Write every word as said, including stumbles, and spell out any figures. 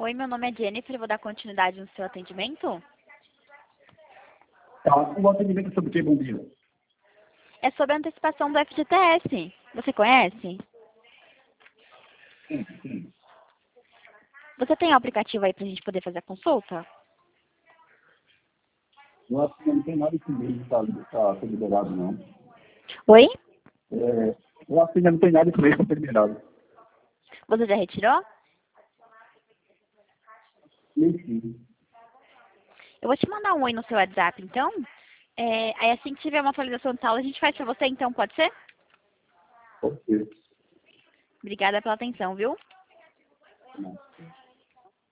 Oi, meu nome é Jennifer, eu vou dar continuidade no seu atendimento. Tá, o atendimento é sobre o que, bom dia? É sobre a antecipação do F G T S. Você conhece? Sim, sim. Você tem o aplicativo aí pra gente poder fazer a consulta? Eu acho que não tem nada que mesmo está tá, tá liberado, não. Oi? É, eu acho que ainda não tem nada que mesmo está liberado. Você já retirou? Nem sim. Eu vou te mandar um oi no seu WhatsApp, então. É, aí assim que tiver uma atualização tal, a gente faz pra você, então, pode ser? Pode ser. Obrigada pela atenção, viu? Não.